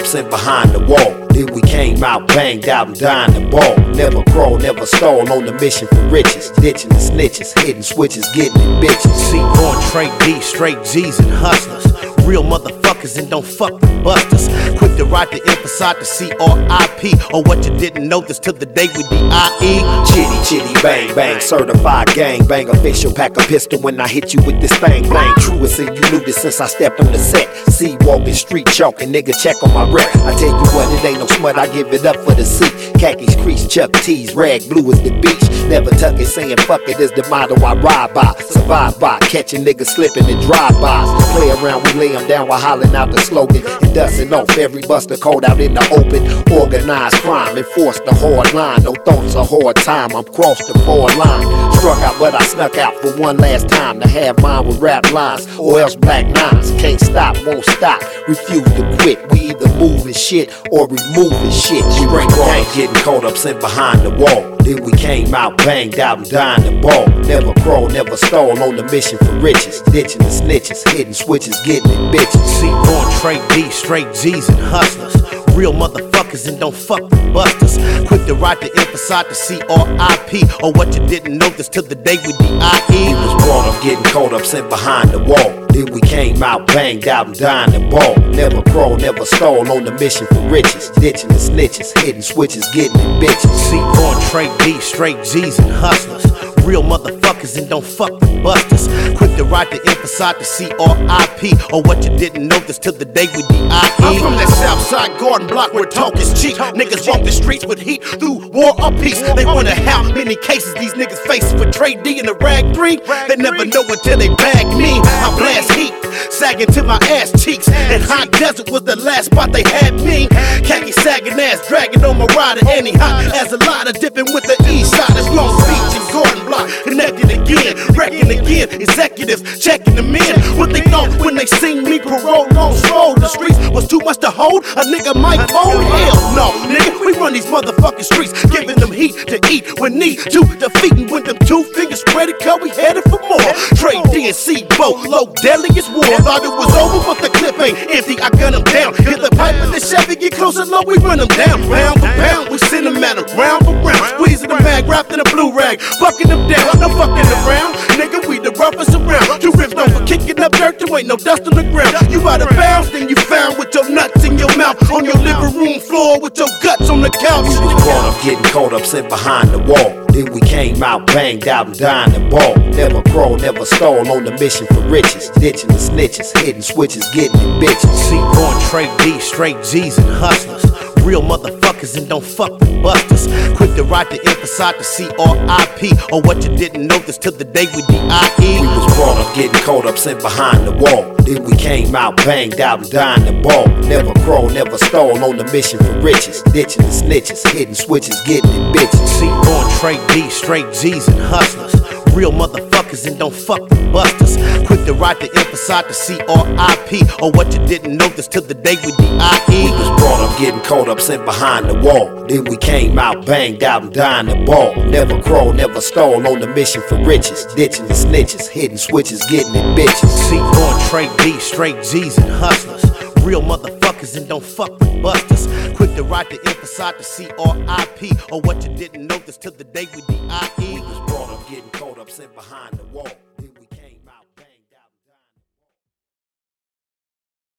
up, sent behind the wall. Then we came out, banged out and dined the ball. Never crawl, never stall, on the mission for riches. Ditching the snitches, hitting switches, getting it bitches. See, born trade D, straight G's and hustlers. Real motherfuckers and don't fuck with busters. Quick to write the emphasize to C-R-I-P. Or what you didn't notice till the day we D-I-E. Chitty, chitty, bang, bang, certified gang bang. Official, pack a pistol when I hit you with this thing, bang. True as if you knew this since I stepped on the set. See, walking street chalking, nigga, check on my rep. I tell you what, it ain't no smut, I give it up for the seat. Khakis, crease, Chuck T's, rag blue as the beach. Never tuck it, saying fuck it is the motto I ride by. Survive by, catching niggas slipping in drive-bys. Play around, we lay them down while hollering out the slogan. And dusting off every buster cold out in the open. Organized crime, enforce the hard line. No thoughts of hard time, I'm crossed the forward line. Struck out but I snuck out for one last time. To have mine with rap lines, or else black nines. Can't stop, won't stop, refuse to quit. We either moving shit or removing shit. We break gang getting caught up, sent behind the wall. Then we came out, banged out and dined the ball. Never crawl, never stall, on the mission for riches. Ditching the snitches, hitting switches, getting it bitches. See, born trade D, straight G's and hustlers. Real motherfuckers and don't fuck with busters. Quick to write the emphasize to C-R-I-P. Or what you didn't notice till the day we D-I-E. He was brought up, getting caught up, sent behind the wall. Then we came out, banged out and dined the ball. Never crawl, never stall, on the mission for riches. Ditching the snitches, hitting switches, getting it bitches. See, born trade D, straight G's and hustlers. Real motherfuckers and don't fuck with busters. Quick to write the emphasize to C-R-I-P. Or what you didn't notice till the day we D-I-E. I'm from that Southside Garden block where talk is cheap. Niggas walk the streets with heat through war or peace. They wonder how many cases these niggas face for trade D and the rag 3. They never know until they bag me. I blast heat, sagging to my ass cheeks. And Hot Desert was the last spot they had me. Khaki sagging ass dragging on my rider. And he hot as a lot of dipping with the east side. It's Long Beach and Garden block. Connected again, wrecking again. Executives checking them in. What they thought when they seen me parole on roll. The streets was too much to hold. A nigga might fold. Hell no, nigga. We run these motherfucking streets, giving them heat to eat when need to defeat. And when them 2 fingers spread it, cause we headed for more. Trade DNC boat, low deadliest war. Thought it was over, but the clip ain't empty. I gun them down. Hit the pipe with the Chevy, get closer, low, we run them down. Round for pound, we send them at them. Round for round, squeezing the mag, wrapped in a blue rag, bucking them down. No fucking around, nigga, we the roughest around. You rips known for kicking up dirt, there ain't no dust on the ground. You out of bounds, then you found with your nuts in your mouth. On your living room floor with your guts on the couch. We was brought up, getting caught up, sent behind the wall. Then we came out, banged out and dined the ball. Never crawl, never stall, on the mission for riches. Ditching the snitches, hitting switches, getting it bitches. See, born trade D, straight G's and hustlers. Real motherfuckers and don't fuck with busters. Quick to write the emphasize to C-R-I-P. Or what you didn't notice till the day we D-I-E. We was brought up, getting caught up, sent behind the wall. Then we came out, banged out and dined the ball. Never crawl, never stall, on the mission for riches. Ditching the snitches, hitting switches, getting it bitches. See, born trade D, straight G's and hustlers. Real motherfuckers and don't fuck with busters. Quick to write the emphasize to C-R-I-P. Or what you didn't notice till the day we D-I-E. We was brought up, getting caught up, sent behind the wall. Then we came out, banged out and dined the ball. Never crawl, never stall, on the mission for riches. Ditching the snitches, hitting switches, getting it bitches. See, born trade D, straight G's and hustlers. Real motherfuckers and don't fuck with busters. Quick to write the emphasize to C-R-I-P. Or what you didn't notice till the day we D-I-E. We was brought up, getting caught up, sent behind the wall.